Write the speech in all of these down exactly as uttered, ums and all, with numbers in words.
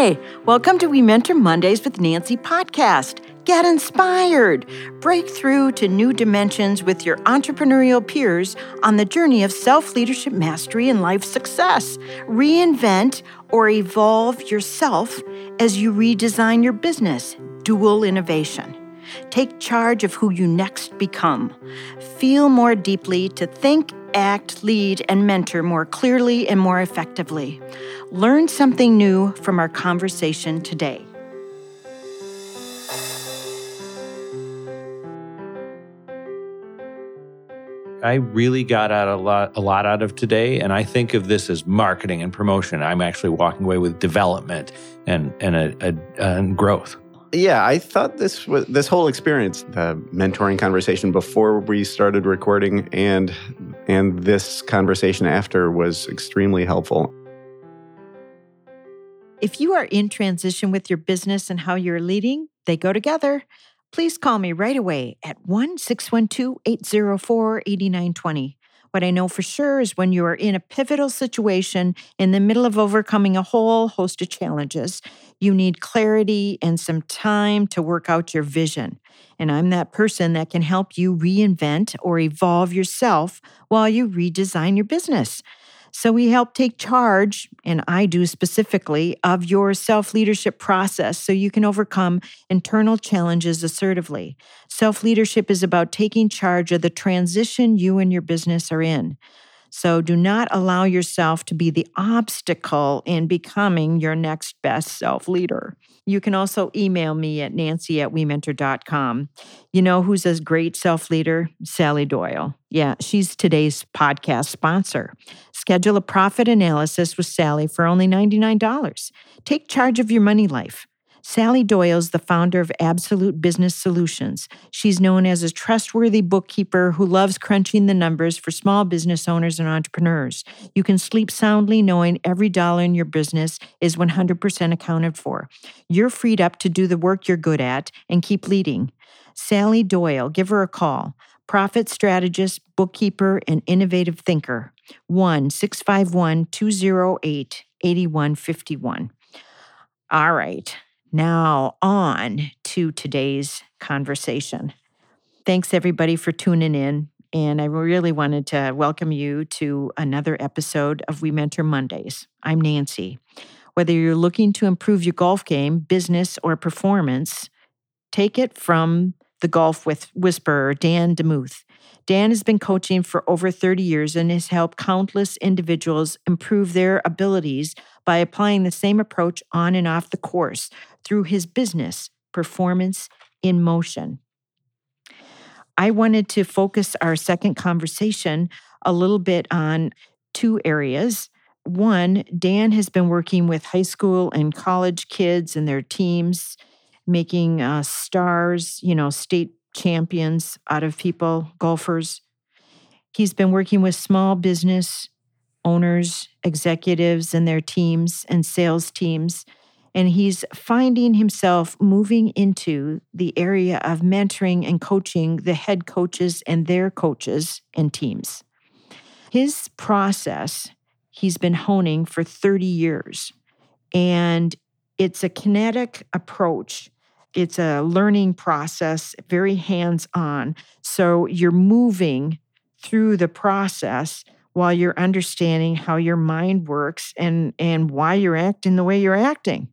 Hi, welcome to We Mentor Mondays with Nancy podcast. Get inspired. Break through to new dimensions with your entrepreneurial peers on the journey of self-leadership mastery and life success. Reinvent or evolve yourself as you redesign your business. Dual innovation. Take charge of who you next become. Feel more deeply to think, act, lead, and mentor more clearly and more effectively. Learn something new from our conversation today. I really got out a lot, a lot out of today, and I think of this as marketing and promotion. I'm actually walking away with development and and a, a, and growth. Yeah, I thought this was this whole experience, the mentoring conversation before we started recording and and this conversation after, was extremely helpful. If you are in transition with your business and how you're leading, they go together. Please call me right away at one six one two, eight zero four, eight nine two zero. What I know for sure is when you are in a pivotal situation in the middle of overcoming a whole host of challenges, you need clarity and some time to work out your vision. And I'm that person that can help you reinvent or evolve yourself while you redesign your business. So we help take charge, and I do specifically, of your self-leadership process so you can overcome internal challenges assertively. Self-leadership is about taking charge of the transition you and your business are in. So do not allow yourself to be the obstacle in becoming your next best self-leader. You can also email me at nancy at we mentor dot com. You know who's a great self-leader? Sally Doyle. Yeah, she's today's podcast sponsor. Schedule a profit analysis with Sally for only ninety-nine dollars. Take charge of your money life. Sally Doyle's the founder of Absolute Business Solutions. She's known as a trustworthy bookkeeper who loves crunching the numbers for small business owners and entrepreneurs. You can sleep soundly knowing every dollar in your business is one hundred percent accounted for. You're freed up to do the work you're good at and keep leading. Sally Doyle, give her a call. Profit strategist, bookkeeper, and innovative thinker. one six five one, two zero eight, eight one five one. All right. Now on to today's conversation. Thanks everybody for tuning in. And I really wanted to welcome you to another episode of We Mentor Mondays. I'm Nancy. Whether you're looking to improve your golf game, business, or performance, take it from the golf with whisperer, Dan DeMuth. Dan has been coaching for over thirty years and has helped countless individuals improve their abilities by applying the same approach on and off the course through his business, Performance in Motion. I wanted to focus our second conversation a little bit on two areas. One, Dan has been working with high school and college kids and their teams, making uh, stars, you know, state champions out of people, golfers. He's been working with small business owners, executives and their teams and sales teams. And he's finding himself moving into the area of mentoring and coaching the head coaches and their coaches and teams. His process, he's been honing for thirty years. And it's a kinetic approach. It's a learning process, very hands-on. So you're moving through the process while you're understanding how your mind works and, and why you're acting the way you're acting.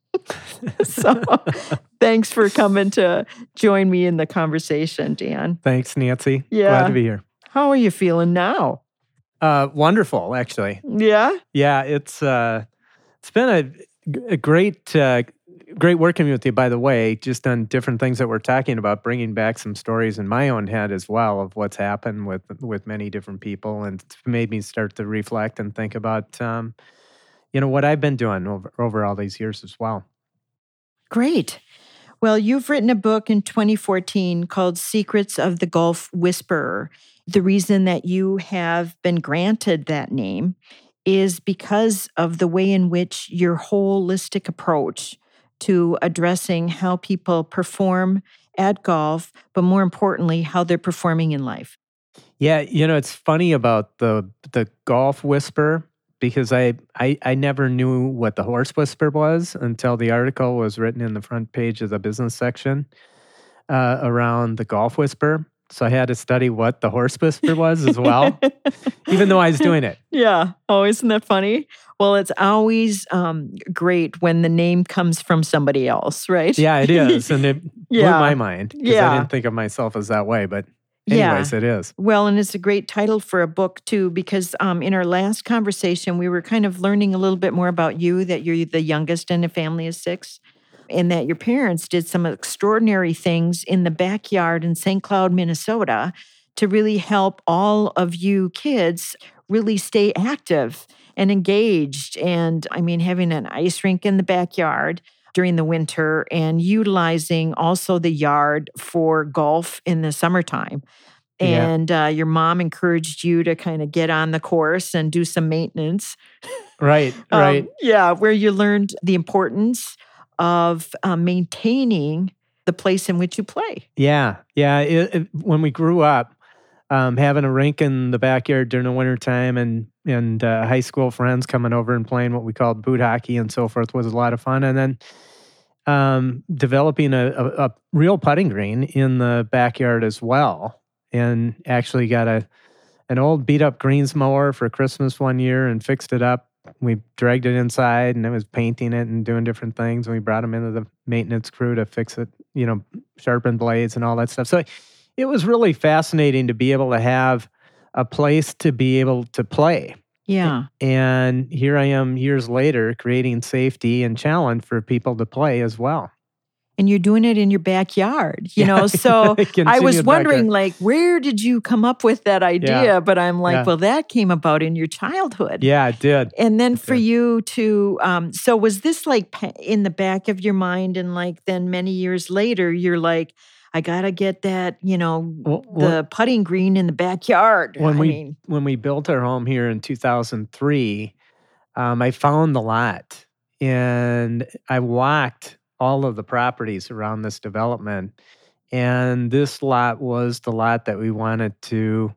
So thanks for coming to join me in the conversation, Dan. Thanks, Nancy. Yeah. Glad to be here. How are you feeling now? Uh, wonderful, actually. Yeah? Yeah, it's uh, it's been a, a great uh, great working with you, by the way, just on different things that we're talking about, bringing back some stories in my own head as well of what's happened with with many different people, and it's made me start to reflect and think about um, you know, what I've been doing over, over all these years as well. Great. Well, you've written a book in twenty fourteen called Secrets of the Golf Whisperer. The reason that you have been granted that name is because of the way in which your holistic approach to addressing how people perform at golf, but more importantly, how they're performing in life. Yeah, you know, it's funny about the the golf whisperer. because I, I I never knew what the horse whisperer was until the article was written in the front page of the business section uh, around the golf whisperer. So I had to study what the horse whisperer was as well, even though I was doing it. Yeah. Oh, isn't that funny? Well, it's always um, great when the name comes from somebody else, right? Yeah, it is. And it blew Yeah. my mind because Yeah. I didn't think of myself as that way. But Yeah. anyways, it is. Well, and it's a great title for a book, too, because um, in our last conversation, we were kind of learning a little bit more about you, that you're the youngest in a family of six, and that your parents did some extraordinary things in the backyard in Saint Cloud, Minnesota, to really help all of you kids really stay active and engaged. And I mean, having an ice rink in the backyard during the winter and utilizing also the yard for golf in the summertime. Yeah. And uh, your mom encouraged you to kind of get on the course and do some maintenance. Right, Um, right. yeah, where you learned the importance of uh, maintaining the place in which you play. Yeah, yeah. It, it, when we grew up, um, having a rink in the backyard during the wintertime and and uh, high school friends coming over and playing what we called boot hockey and so forth was a lot of fun. And then um, developing a, a, a real putting green in the backyard as well. And actually got a an old beat up greens mower for Christmas one year and fixed it up. We dragged it inside and it was painting it and doing different things. And we brought them into the maintenance crew to fix it, you know, sharpen blades and all that stuff. So it was really fascinating to be able to have a place to be able to play. Yeah. And here I am years later creating safety and challenge for people to play as well. And you're doing it in your backyard, you Yeah, know? So I continued was backyard. wondering, like, where did you come up with that idea? Yeah. But I'm like, Yeah. well, that came about in your childhood. Yeah, it did. And then for did. you to, um, so was this like pa- in the back of your mind? And like then many years later, you're like, I got to get that, you know, Well, the putting green in the backyard. when I we mean, when we built our home here in two thousand three, um, I found the lot and I walked all of the properties around this development, and this lot was the lot that we wanted to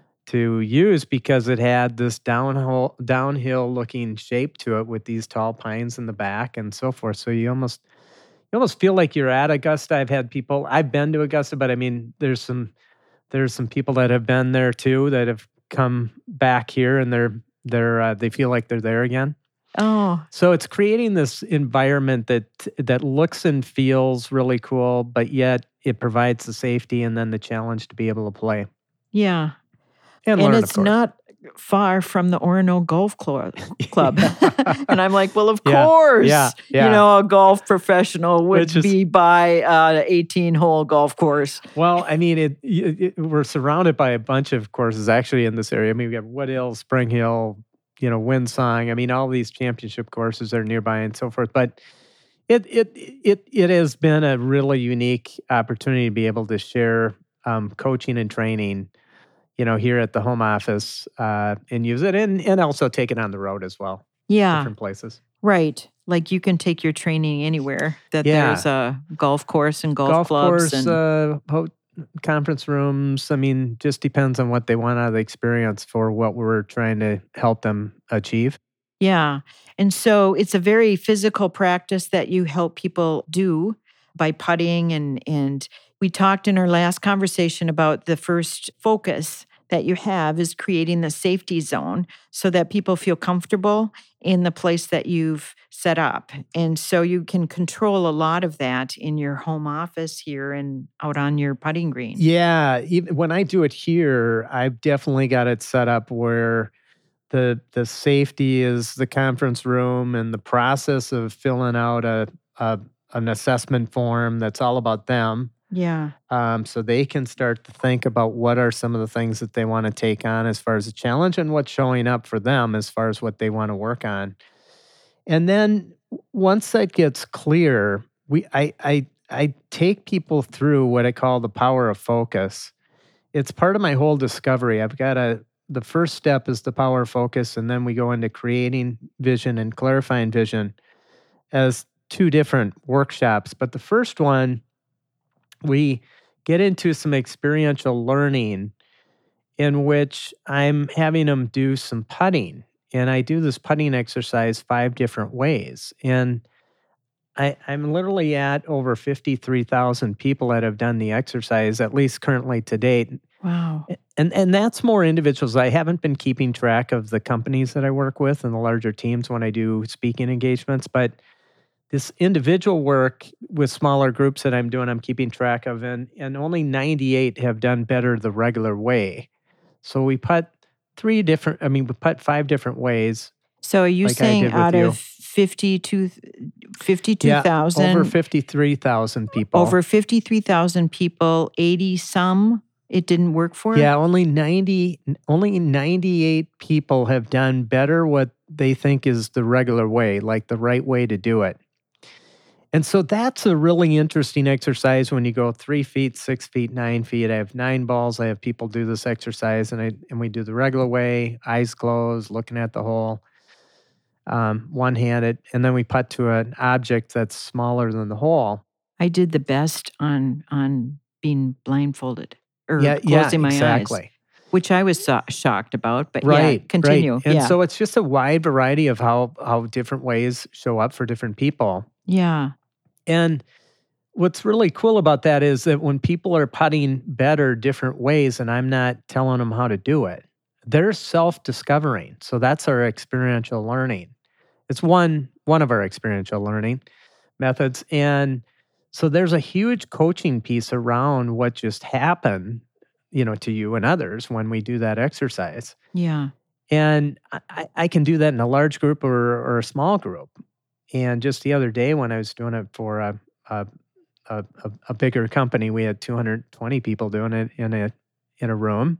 to use because it had this downhill downhill looking shape to it with these tall pines in the back and so forth. So you almost you almost feel like you're at Augusta. I've had people I've been to Augusta, but I mean there's some there's some people that have been there too that have come back here and they're they're uh, they feel like they're there again. oh, So it's creating this environment that that looks and feels really cool, but yet it provides the safety and then the challenge to be able to play yeah. and, And learn. it's of course. not far from the Orono Golf Clo- Club. And I'm like, well, of Yeah, course, yeah, yeah. you know, a golf professional would Which is- be by an eighteen-hole golf course. Well, I mean, it, it, it- we're surrounded by a bunch of courses actually in this area. I mean, we have Wood Hill, Spring Hill, you know, Windsong. I mean, all these championship courses are nearby and so forth. But it it it it has been a really unique opportunity to be able to share um, coaching and training, you know, here at the home office uh, and use it, and and also take it on the road as well, Yeah, different places. right. Like you can take your training anywhere that Yeah. there's a golf course and golf, Golf clubs. course, and uh, ho- conference rooms. I mean, just depends on what they want out of the experience for what we're trying to help them achieve. Yeah. And so it's a very physical practice that you help people do by putting. And, and we talked in our last conversation about the first focus that you have is creating the safety zone so that people feel comfortable in the place that you've set up. And so you can control a lot of that in your home office here and out on your putting green. Yeah, even when I do it here, I've definitely got it set up where the the safety is the conference room and the process of filling out a, a an assessment form that's all about them. Yeah. Um, so they can start to think about what are some of the things that they want to take on as far as a challenge and what's showing up for them as far as what they want to work on. And then once that gets clear, we I I I take people through what I call the power of focus. It's part of my whole discovery. I've got a the first step is the power of focus, and then we go into creating vision and clarifying vision as two different workshops. But the first one, we get into some experiential learning in which I'm having them do some putting. and I do this putting exercise five different ways. And I, I'm literally at over fifty-three thousand people that have done the exercise, at least currently to date. Wow. And and that's more individuals. I haven't been keeping track of the companies that I work with and the larger teams when I do speaking engagements, but this individual work with smaller groups that I'm doing, I'm keeping track of, and, and only ninety-eight have done better the regular way. So we put three different, I mean, we put five different ways. So are you like I saying did with out you. of fifty-two thousand? Yeah, over fifty-three thousand people. Over fifty-three thousand people, eighty some it didn't work for? Yeah, only ninety, only ninety-eight people have done better what they think is the regular way, like the right way to do it. And so that's a really interesting exercise when you go three feet, six feet, nine feet. I have nine balls. I have people do this exercise, and I and we do the regular way, eyes closed, looking at the hole, um, one-handed, and then we putt to an object that's smaller than the hole. I did the best on on being blindfolded or Yeah, closing yeah, my exactly. eyes, which I was so shocked about. But Right, yeah, continue. right. And yeah, so it's just a wide variety of how how different ways show up for different people. yeah, And what's really cool about that is that when people are putting better different ways, and I'm not telling them how to do it, they're self-discovering. So that's our experiential learning. It's one one of our experiential learning methods. And so there's a huge coaching piece around what just happened, you know, to you and others when we do that exercise. yeah. And I, I can do that in a large group or, or a small group. And just the other day when I was doing it for a, a, a, a bigger company, we had two hundred twenty people doing it in a in a room.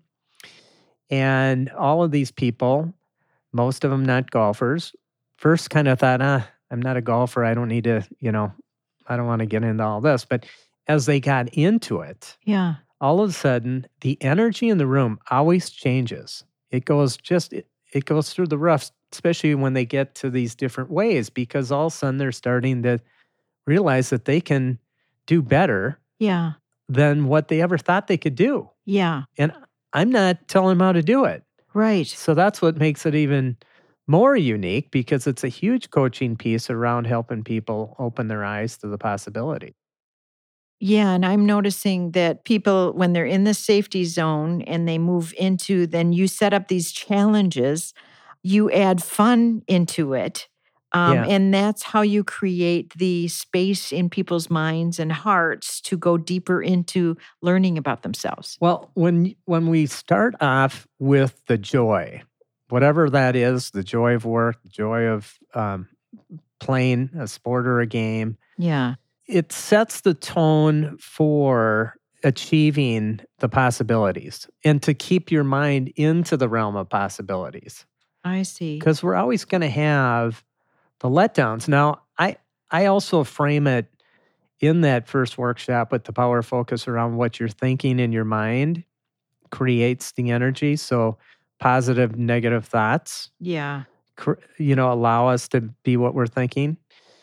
And all of these people, most of them not golfers, first kind of thought, ah, I'm not a golfer. I don't need to, you know, I don't want to get into all this. But as they got into it, Yeah. all of a sudden, the energy in the room always changes. It goes just, it, it goes through the roof, especially when they get to these different ways, because all of a sudden they're starting to realize that they can do better Yeah. than what they ever thought they could do. Yeah. And I'm not telling them how to do it. Right. So that's what makes it even more unique, because it's a huge coaching piece around helping people open their eyes to the possibility. Yeah. And I'm noticing that people, when they're in the safety zone and they move into, then you set up these challenges, you add fun into it. Um, Yeah. And that's how you create the space in people's minds and hearts to go deeper into learning about themselves. Well, when when we start off with the joy, whatever that is, the joy of work, the joy of um, playing a sport or a game, Yeah. it sets the tone for achieving the possibilities and to keep your mind into the realm of possibilities. I see. Because we're always going to have the letdowns. Now, I I also frame it in that first workshop with the power focus around what you're thinking in your mind creates the energy. So positive, negative thoughts, Yeah. cr- you know, allow us to be what we're thinking.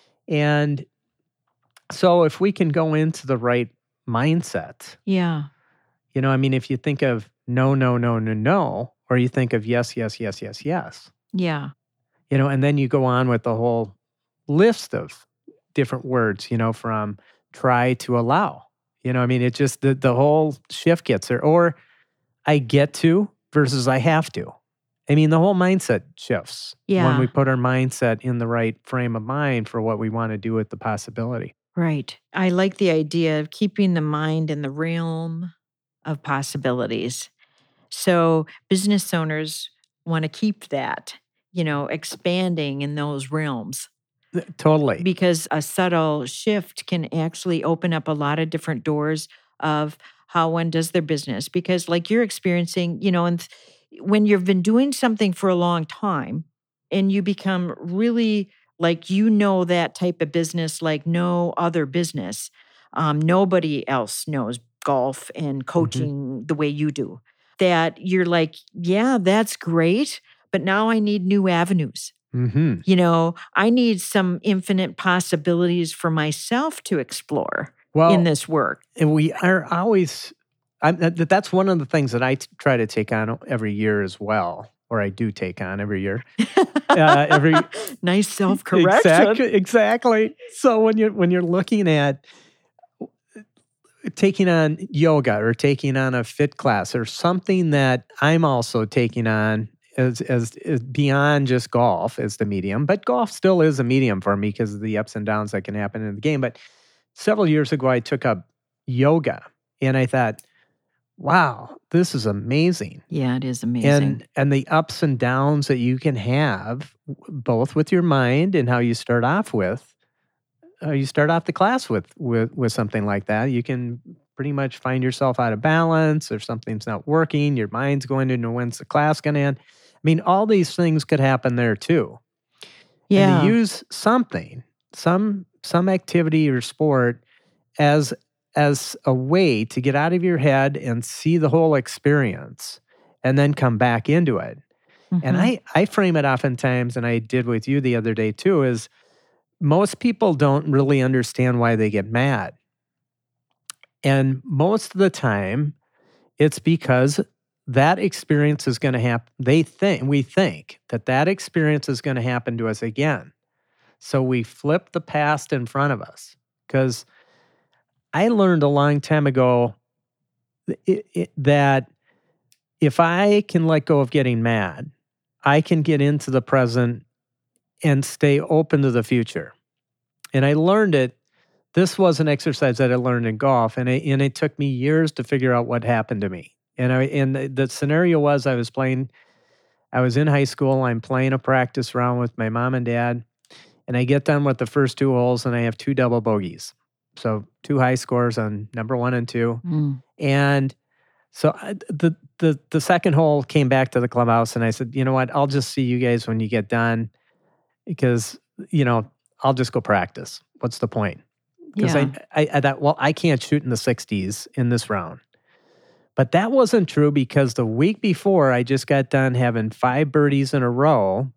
And so if we can go into the right mindset, Yeah. you know, I mean, if you think of no, no, no, no, no, or you think of yes, yes, yes, yes, yes, Yeah. you know, and then you go on with the whole list of different words, you know, from try to allow, you know, I mean, it just, the, the whole shift gets there. Or I get to versus I have to. I mean, the whole mindset shifts Yeah. when we put our mindset in the right frame of mind for what we want to do with the possibility. Right. I like the idea of keeping the mind in the realm of possibilities. So business owners want to keep that, you know, expanding in those realms, Th- Totally. because a subtle shift can actually open up a lot of different doors of how one does their business. Because like you're experiencing, you know, and th- when you've been doing something for a long time and you become really like, you know, that type of business like no other business, um, nobody else knows golf and coaching the way you do, that you're like, yeah, that's great, but now I need new avenues. hmm You know, I need some infinite possibilities for myself to explore Well, in this work. and we are always, I'm, that, that's one of the things that I t- try to take on every year as well, or I do take on every year. Uh, every nice self-correction. Exactly, exactly. So when you're when you're looking at taking on yoga or taking on a fit class or something that I'm also taking on as, as, as beyond just golf as the medium, but golf still is a medium for me because of the ups and downs that can happen in the game. But several years ago, I took up yoga and I thought, wow, this is amazing. Yeah, it is amazing. And and the ups and downs that you can have both with your mind and how you start off with, uh, you start off the class with, with with something like that. You can pretty much find yourself out of balance or something's not working. Your mind's going into when's the class going to end. I mean, all these things could happen there too. Yeah. And to use something, some some activity or sport as as a way to get out of your head and see the whole experience and then come back into it. Mm-hmm. And I, I frame it oftentimes, and I did with you the other day too, is most people don't really understand why they get mad. And most of the time, it's because that experience is going to happen. They think, we think that that experience is going to happen to us again. So we flip the past in front of us. Because I learned a long time ago it, it, that if I can let go of getting mad, I can get into the present and stay open to the future. And I learned it. This was an exercise that I learned in golf, and it, and it took me years to figure out what happened to me. And I and the, the scenario was I was playing, I was in high school, I'm playing a practice round with my mom and dad, and I get done with the first two holes, and I have two double bogeys. So two high scores on number one and two. Mm. And so I, the, the the second hole came back to the clubhouse, and I said, you know what, I'll just see you guys when you get done because, you know, I'll just go practice. What's the point? Because Yeah. I, I, I thought, well, I can't shoot in the sixties in this round. But that wasn't true because the week before, I just got done having five birdies in a row.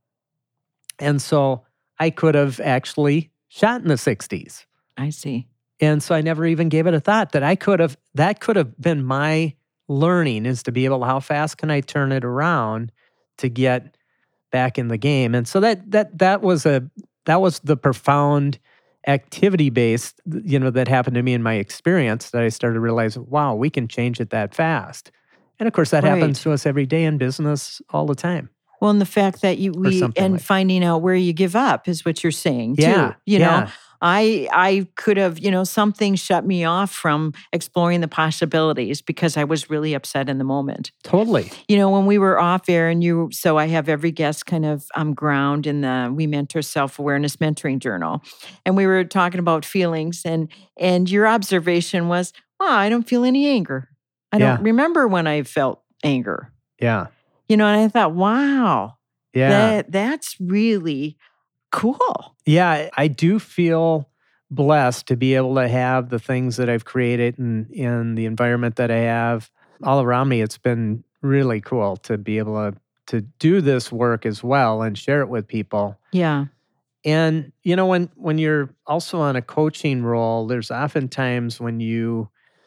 And so I could have actually shot in the sixties. I see. And so I never even gave it a thought that I could have, that could have been my learning is to be able, how fast can I turn it around to get back in the game? And so that, that, that was a, that was the profound activity based, you know, that happened to me in my experience that I started to realize, wow, we can change it that fast. And of course that Right. happens to us every day in business all the time. Well, and the fact that you, we, something and like- finding out where you give up is what you're saying too. Yeah, You yeah. know, I I could have, you know, something shut me off from exploring the possibilities because I was really upset in the moment. Totally. You know, when we were off air and you, so I have every guest kind of um, ground in the We Mentor Self-Awareness Mentoring Journal. And we were talking about feelings and and your observation was, oh, I don't feel any anger. I Yeah. don't remember when I felt anger. Yeah. You know, and I thought, wow, Yeah. that that's really cool. Yeah, I do feel blessed to be able to have the things that I've created and in the environment that I have all around me. It's been really cool to be able to to do this work as well and share it with people. Yeah. And you know, when when you're also on a coaching role, there's oftentimes when you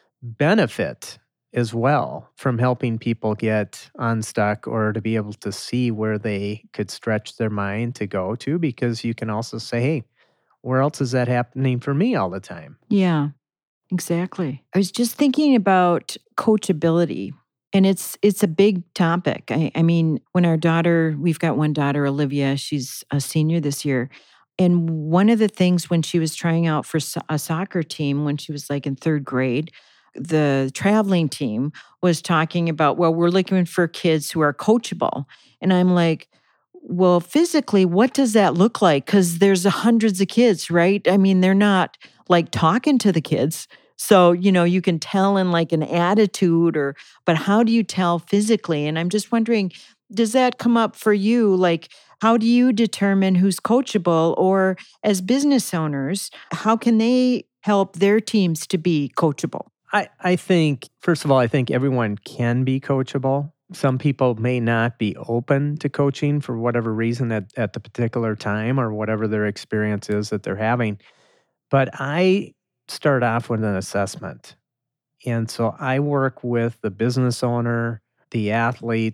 benefit as well from helping people get unstuck or to be able to see where they could stretch their mind to go to, because you can also say, hey, where else is that happening for me all the time? Yeah, exactly. I was just thinking about coachability, and it's it's a big topic. I, I mean, when our daughter, we've got one daughter, Olivia, she's a senior this year. And one of the things when she was trying out for so- a soccer team, when she was like in third grade, the traveling team was talking about, well, we're looking for kids who are coachable. And I'm like, well, physically, what does that look like? Because there's hundreds of kids, right? I mean, they're not like talking to the kids. So, you know, you can tell in like an attitude or, but how do you tell physically? And I'm just wondering, does that come up for you? Like, how do you determine who's coachable? Or as business owners, how can they help their teams to be coachable? I, I think, first of all, I think everyone can be coachable. Some people may not be open to coaching for whatever reason at, at the particular time or whatever their experience is that they're having. But I start off with an assessment. And so I work with the business owner, the athlete,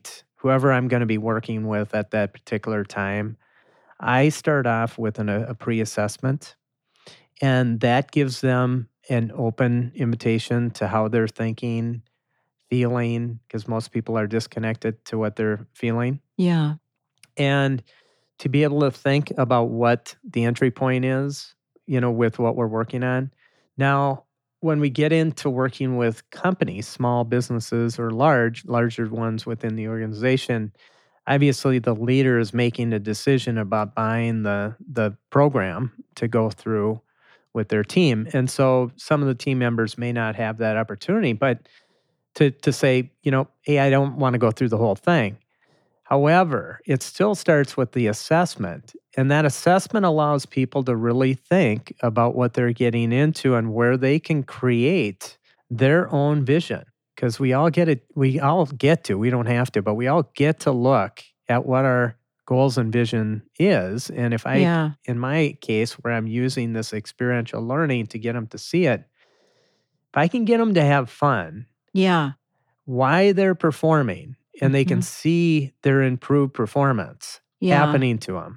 whoever I'm going to be working with at that particular time, I start off with an, a pre-assessment, and that gives them an open invitation to how they're thinking, feeling, because most people are disconnected to what they're feeling. Yeah. And to be able to think about what the entry point is, you know, with what we're working on. Now, when we get into working with companies, small businesses or large, larger ones within the organization, obviously the leader is making a decision about buying the the program to go through with their team. And so some of the team members may not have that opportunity, but to to say, you know, hey, I don't want to go through the whole thing. However, it still starts with the assessment, and that assessment allows people to really think about what they're getting into and where they can create their own vision. Because we all get it, we all get to, we don't have to, but we all get to look at what our goals and vision is. And if I, Yeah. in my case, where I'm using this experiential learning to get them to see it, if I can get them to have fun, Yeah. why they're performing, and they can Mhm. see their improved performance Yeah. happening to them.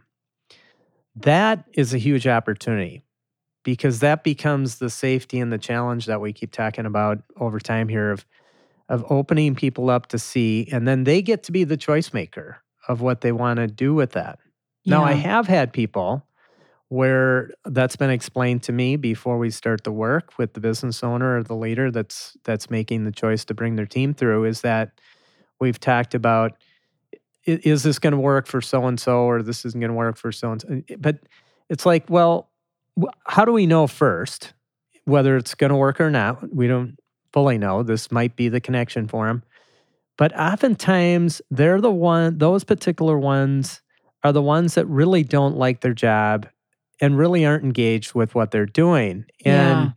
That is a huge opportunity, because that becomes the safety and the challenge that we keep talking about over time here of, of opening people up to see, and then they get to be the choice maker of what they want to do with that. Now, I Yeah. have had people where that's been explained to me before we start the work with the business owner or the leader that's that's making the choice to bring their team through, is that we've talked about, i- is this going to work for so-and-so, or this isn't going to work for so-and-so. But it's like, well, wh- how do we know first whether it's going to work or not? We don't fully know. This might be the connection for them. But oftentimes, they're the one, those particular ones are the ones that really don't like their job and really aren't engaged with what they're doing. And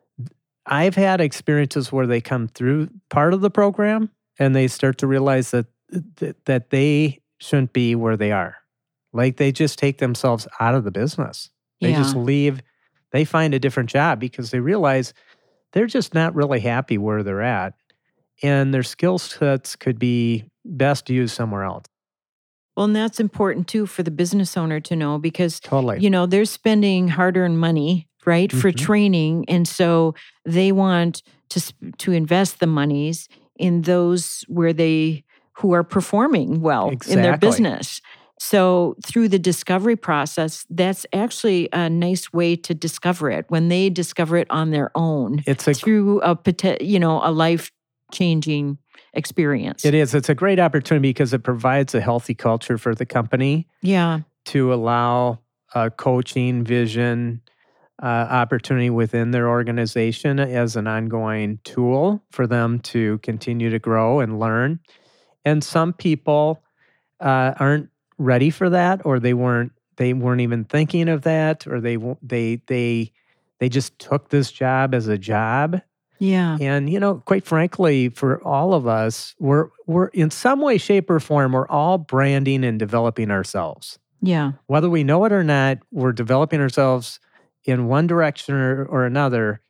I've had experiences where they come through part of the program and they start to realize that that, that they shouldn't be where they are. Like, they just take themselves out of the business. They just Yeah. leave. They find a different job because they realize they're just not really happy where they're at. And their skill sets could be best used somewhere else. Well, and that's important too for the business owner to know, because, Totally. you know, they're spending hard-earned money, right, for Mhm. training, and so they want to sp- to invest the monies in those where they who are performing well in their Exactly. business. So through the discovery process, that's actually a nice way to discover it, when they discover it on their own It's a through a pote- you know a life-changing experience. It is. It's a great opportunity because it provides a healthy culture for the company Yeah. to allow uh, coaching, vision, uh, opportunity within their organization as an ongoing tool for them to continue to grow and learn. And some people uh, aren't ready for that, or they weren't they weren't even thinking of that, or they wo- they they they just took this job as a job. Yeah. And, you know, quite frankly, for all of us, we're we're in some way, shape, or form, we're all branding and developing ourselves. Yeah. Whether we know it or not, we're developing ourselves in one direction or, or another.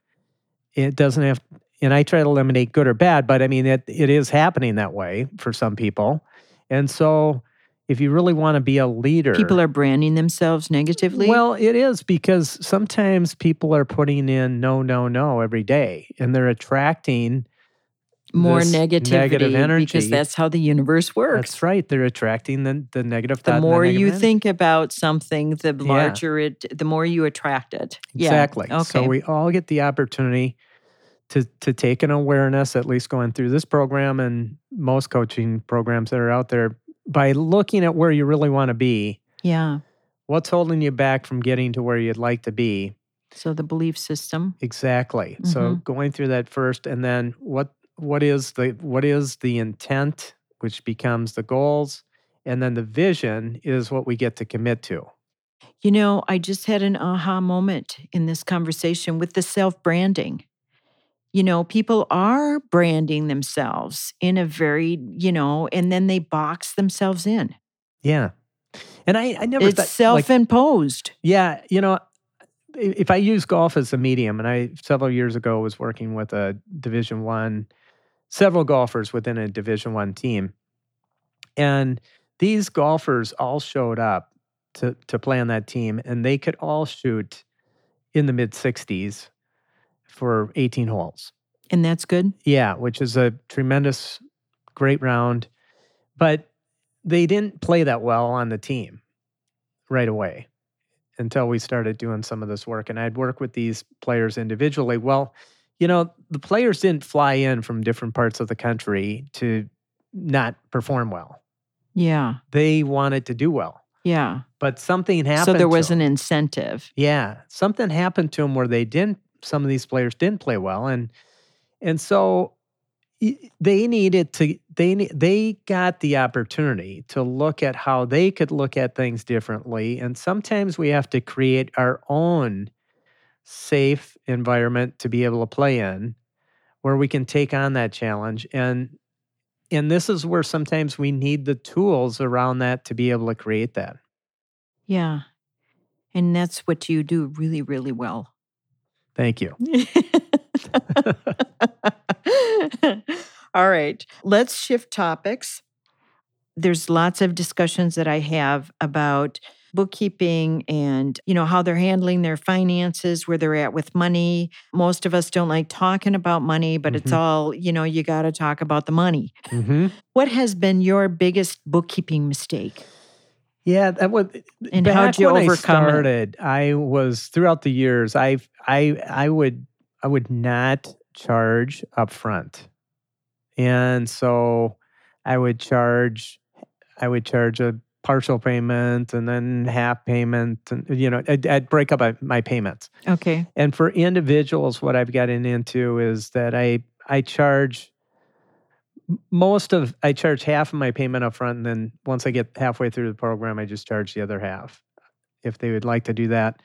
It doesn't have, and I try to eliminate good or bad, but I mean, it it is happening that way for some people. And so if you really want to be a leader, People are branding themselves negatively. well, it is, because sometimes people are putting in no, no, no every day, and they're attracting more this negativity, negative energy. because that's how the universe works. That's right. They're attracting the, the negative The thought and more negative you energy. think about something, the Yeah. larger it, the more you attract it. Exactly. Yeah. So Okay. we all get the opportunity to to take an awareness, at least going through this program and most coaching programs that are out there, by looking at where you really want to be. Yeah. What's holding you back from getting to where you'd like to be? So the belief system. Exactly. So Mhm. going through that first, and then what what is the what is the intent, which becomes the goals, and then the vision is what we get to commit to. You know, I just had an aha moment in this conversation with the self-branding. You know, people are branding themselves in a very, you know, and then they box themselves in. Yeah. And I, I never It's thought, like, self-imposed. yeah, you know, i- if I use golf as a medium, and I several years ago was working with a Division One, several golfers within a Division One team, And these golfers all showed up to, to play on that team, and they could all shoot in the mid sixties for eighteen holes. And that's good? Yeah, which is a tremendous, great round. But they didn't play that well on the team right away until we started doing some of this work. And I'd work with these players individually. Well, you know, the players didn't fly in from different parts of the country to not perform well. Yeah. They wanted to do well. Yeah. But something happened. So there to was them. an incentive. Yeah. Something happened to them where they didn't, some of these players didn't play well. And and so they needed to, they they got the opportunity to look at how they could look at things differently. And sometimes we have to create our own safe environment to be able to play in where we can take on that challenge. And and this is where sometimes we need the tools around that to be able to create that. Yeah. And that's what you do really, really well. Thank you. All right. Let's shift topics. There's lots of discussions that I have about bookkeeping and, you know, how they're handling their finances, where they're at with money. Most of us don't like talking about money, but mm-hmm. it's all, you know, you got to talk about the money. Mm-hmm. What has been your biggest bookkeeping mistake? Yeah, that was. And how'd you when overcome I started, it? I was throughout the years. I I I would I would not charge up front, and so I would charge. I would charge a partial payment and then half payment, and you know, I'd, I'd break up my payments. Okay. And for individuals, what I've gotten into is that I I charge. Most of, I charge half of my payment up front, and then once I get halfway through the program, I just charge the other half if they would like to do that.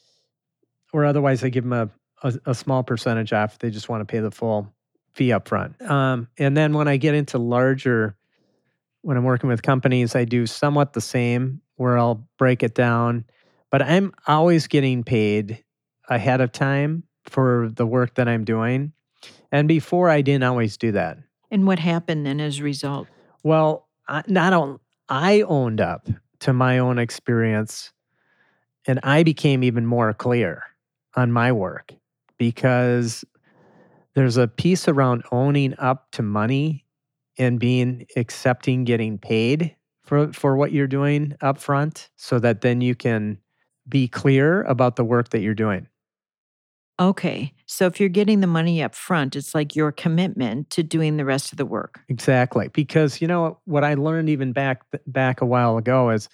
Or otherwise, I give them a, a, a small percentage off if they just want to pay the full fee up front. Um, and then when I get into larger, when I'm working with companies, I do somewhat the same where I'll break it down. But I'm always getting paid ahead of time for the work that I'm doing. And before, I didn't always do that. And what happened then as a result? Well, I, not on, I owned up to my own experience, and I became even more clear on my work because there's a piece around owning up to money and being accepting getting paid for, for what you're doing up front so that then you can be clear about the work that you're doing. Okay. So if you're getting the money up front, it's like your commitment to doing the rest of the work. Exactly. Because, you know, what I learned even back back a while ago is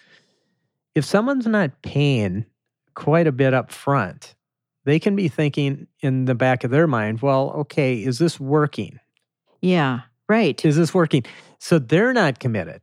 if someone's not paying quite a bit up front, they can be thinking in the back of their mind, well, okay, is this working? Yeah, right. Is this working? So they're not committed,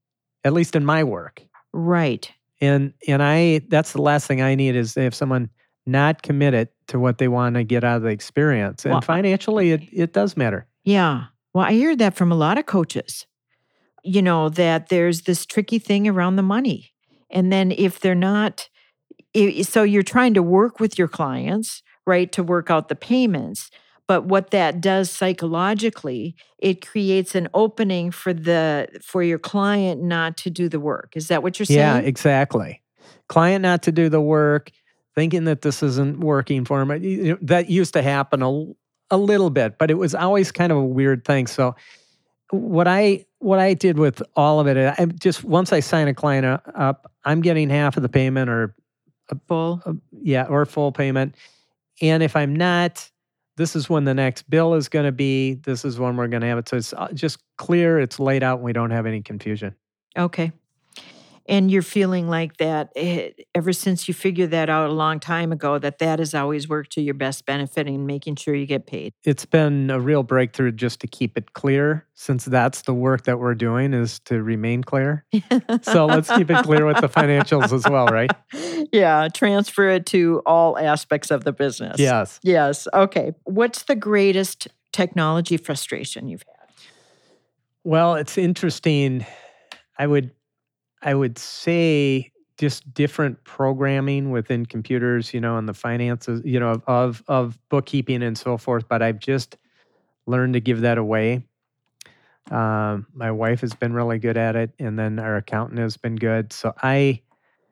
at least in my work. Right. And and I that's the last thing I need is if someone not committed to what they want to get out of the experience. And well, financially, it, it does matter. Yeah. Well, I hear that from a lot of coaches, you know, that there's this tricky thing around the money. And then if they're not, if, so you're trying to work with your clients, right, to work out the payments. But what that does psychologically, it creates an opening for the for your client not to do the work. Is that what you're saying? Yeah, exactly. Client not to do the work, thinking that this isn't working for him. You know, that used to happen a, a little bit, but it was always kind of a weird thing. So what I what I did with all of it, I just once I sign a client up, I'm getting half of the payment or a, full, a, yeah, or full payment. And if I'm not, this is when the next bill is going to be. This is when we're going to have it. So it's just clear. It's laid out, and we don't have any confusion. Okay. And you're feeling like that it, ever since you figured that out a long time ago, that that has always worked to your best benefit in making sure you get paid. It's been a real breakthrough just to keep it clear, since that's the work that we're doing is to remain clear. So let's keep it clear with the financials as well, right? Yeah, transfer it to all aspects of the business. Yes. Yes. Okay. What's the greatest technology frustration you've had? Well, it's interesting. I would I would say just different programming within computers, you know, and the finances, you know, of of bookkeeping and so forth. But I've just learned to give that away. Um, my wife has been really good at it, and then our accountant has been good. So I,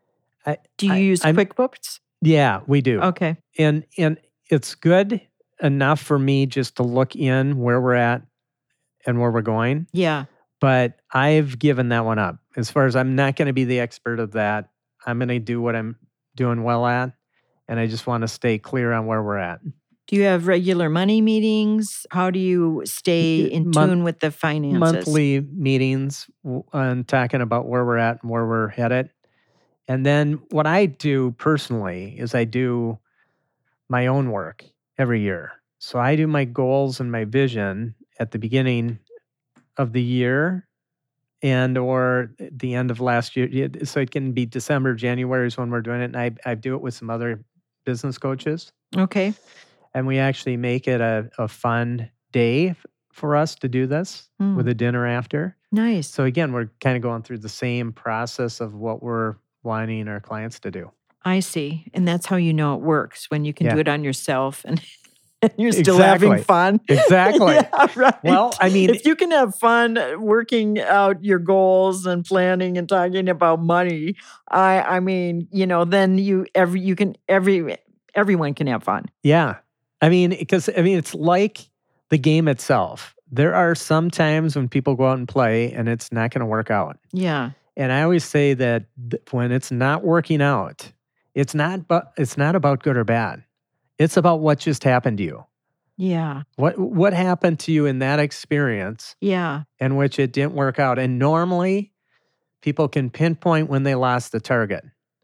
I Do you I, use I'm- QuickBooks? Yeah, we do. Okay. And and it's good enough for me just to look in where we're at and where we're going. Yeah. But I've given that one up. As far as I'm not going to be the expert of that, I'm going to do what I'm doing well at, and I just want to stay clear on where we're at. Do you have regular money meetings? How do you stay in Mon- tune with the finances? Monthly meetings w- on talking about where we're at and where we're headed. And then what I do personally is I do my own work every year. So I do my goals and my vision at the beginning of the year and or the end of last year. Yeah, so it can be December, January is when we're doing it. And I, I do it with some other business coaches. Okay. And we actually make it a, a fun day f- for us to do this Mm. with a dinner after. Nice. So again, we're kind of going through the same process of what we're wanting our clients to do. I see. And that's how you know it works, when you can Yeah. do it on yourself and you're still having Exactly. fun. Exactly. Yeah, right. Well, I mean, if you can have fun working out your goals and planning and talking about money, I I mean, you know, then you every you can every everyone can have fun. yeah. I mean, because I mean, it's like the game itself. There are some times when people go out and play and it's not going to work out. Yeah. And I always say that th- when it's not working out, it's not but it's not about good or bad. It's about what just happened to you. Yeah. What what happened to you in that experience Yeah. in which it didn't work out? And normally people can pinpoint when they lost the target.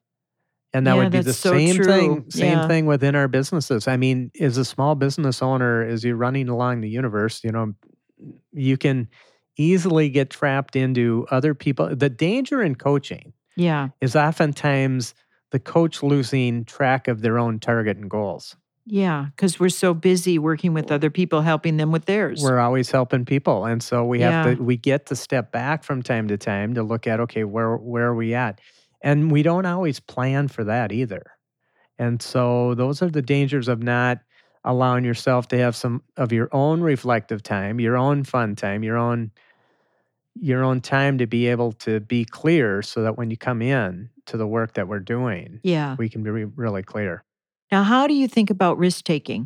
And that Yeah, would be the that's so same true. thing, same Yeah. thing within our businesses. I mean, as a small business owner, as you're running along the universe, you know, you can easily get trapped into other people. The danger in coaching Yeah. is oftentimes the coach losing track of their own target and goals. Yeah. Because we're so busy working with other people, helping them with theirs. We're always helping people. And so we have Yeah. to we get to step back from time to time to look at, okay, where where are we at? And we don't always plan for that either. And so those are the dangers of not allowing yourself to have some of your own reflective time, your own fun time, your own your own time to be able to be clear so that when you come in to the work that we're doing, yeah. we can be re- really clear. Now, how do you think about risk taking?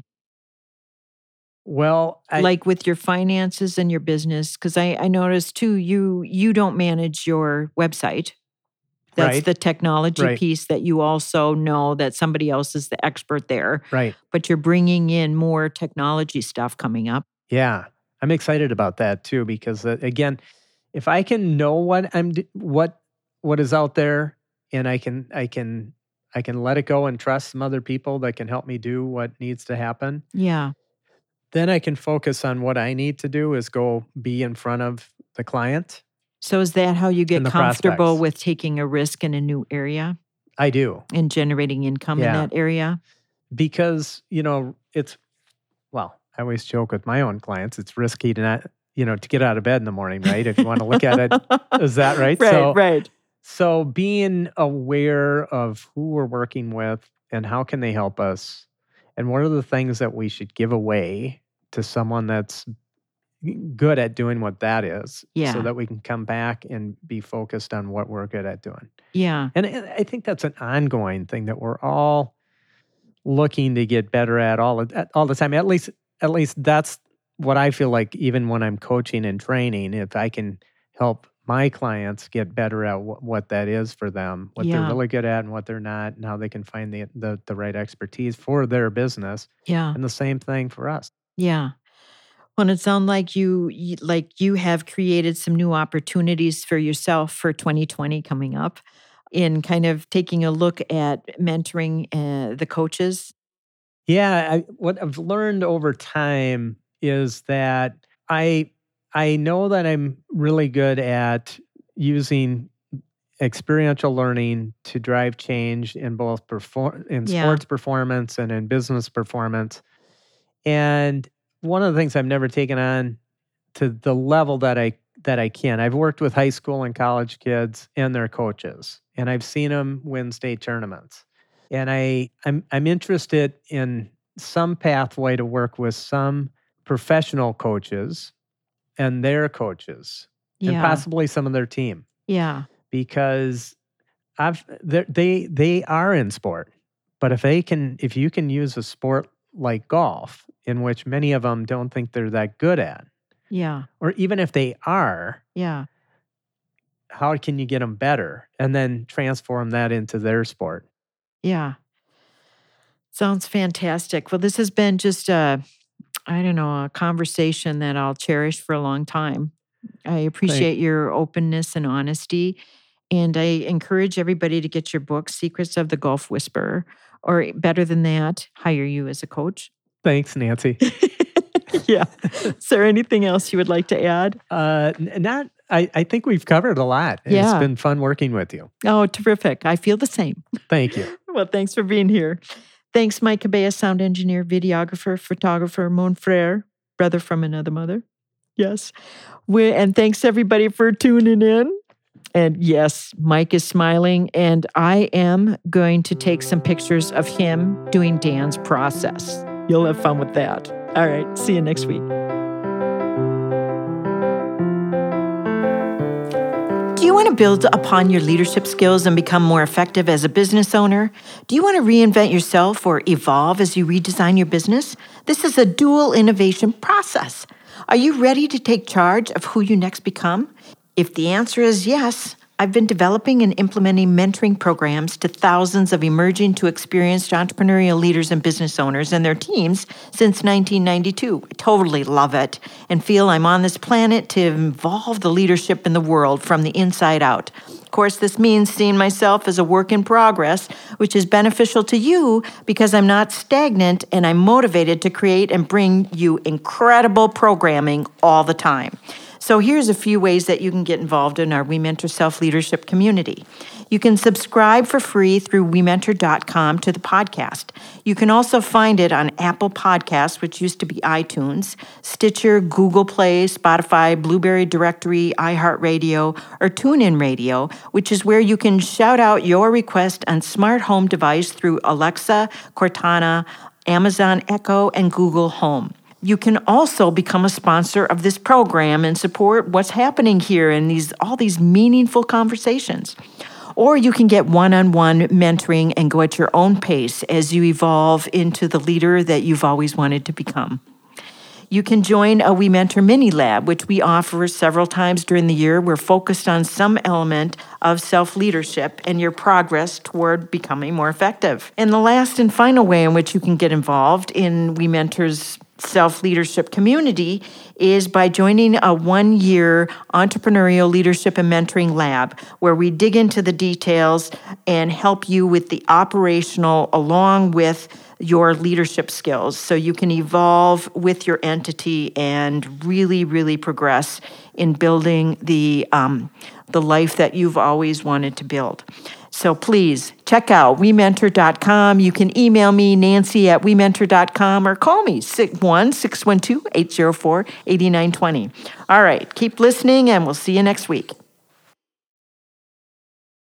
Well, I, Like with your finances and your business? Because I, I noticed too, you you don't manage your website. That's Right. the technology Right. piece that you also know that somebody else is the expert there. right. But you're bringing in more technology stuff coming up. Yeah, I'm excited about that too because uh, again, if I can know what I'm d- what what is out there, and I can I can I can let it go and trust some other people that can help me do what needs to happen, Yeah. then I can focus on what I need to do is go be in front of the client. So is that how you get And the comfortable prospects. with taking a risk in a new area I do and generating income in Yeah. that area? because you know it's well. I always joke with my own clients. It's risky to not you know to get out of bed in the morning, right? If you want to look at it, is that right? Right, So right. So being aware of who we're working with and how can they help us and what are the things that we should give away to someone that's good at doing what that is Yeah. so that we can come back and be focused on what we're good at doing. Yeah. And I I think that's an ongoing thing that we're all looking to get better at all at- all the time. At least at least that's what I feel like even when I'm coaching and training, if I can help my clients get better at wh- what that is for them, what they're Yeah. really good at and what they're not, and how they can find the, the the right expertise for their business. Yeah. And the same thing for us. Yeah. Well, it sounds like you, you like you have created some new opportunities for yourself for twenty twenty coming up in kind of taking a look at mentoring uh, the coaches. Yeah, I, what I've learned over time is that I I know that I'm really good at using experiential learning to drive change in both perform in Yeah. sports performance and in business performance. And one of the things I've never taken on to the level that I that I can. I've worked with high school and college kids and their coaches, and I've seen them win state tournaments. And I I'm I'm interested in some pathway to work with some professional coaches and their coaches and Yeah. possibly some of their team Yeah. because I've they're- they they are in sport, but if they can if you can use a sport like golf, in which many of them don't think they're that good at, Yeah. or even if they are, Yeah. how can you get them better and then transform that into their sport? Yeah. Sounds fantastic. Well, this has been just a, I don't know, a conversation that I'll cherish for a long time. I appreciate your openness and honesty. And I encourage everybody to get your book, Secrets of the Golf Whisperer, or better than that, hire you as a coach. Thanks, Nancy. Yeah. Is there anything else you would like to add? Uh, n- not. I, I think we've covered a lot. It's Yeah. been fun working with you. Oh, terrific. I feel the same. Thank you. Well, thanks for being here. Thanks, Mike Cabea, sound engineer, videographer, photographer, mon frere, brother from another mother. Yes. We, and thanks, everybody, for tuning in. And yes, Mike is smiling, and I am going to take some pictures of him doing Dan's process. You'll have fun with that. All right. See you next week. Do you want to build upon your leadership skills and become more effective as a business owner? Do you want to reinvent yourself or evolve as you redesign your business? This is a dual innovation process. Are you ready to take charge of who you next become? If the answer is yes, I've been developing and implementing mentoring programs to thousands of emerging to experienced entrepreneurial leaders and business owners and their teams since nineteen ninety-two. I totally love it and feel I'm on this planet to evolve the leadership in the world from the inside out. Of course, this means seeing myself as a work in progress, which is beneficial to you because I'm not stagnant and I'm motivated to create and bring you incredible programming all the time. So here's a few ways that you can get involved in our We Mentor Self-Leadership community. You can subscribe for free through we mentor dot com to the podcast. You can also find it on Apple Podcasts, which used to be iTunes, Stitcher, Google Play, Spotify, Blueberry Directory, iHeartRadio, or TuneIn Radio, which is where you can shout out your request on smart home device through Alexa, Cortana, Amazon Echo, and Google Home. You can also become a sponsor of this program and support what's happening here in these all these meaningful conversations. Or you can get one-on-one mentoring and go at your own pace as you evolve into the leader that you've always wanted to become. You can join a We Mentor Mini Lab, which we offer several times during the year. We're focused on some element of self-leadership and your progress toward becoming more effective. And the last and final way in which you can get involved in We Mentor's self-leadership community is by joining a one-year entrepreneurial leadership and mentoring lab where we dig into the details and help you with the operational along with your leadership skills so you can evolve with your entity and really, really progress in building the um, the life that you've always wanted to build. So please check out we mentor dot com. You can email me, Nancy at we mentor dot com, or call me, one six one two, eight zero four, eight nine two zero. All right, keep listening, and we'll see you next week.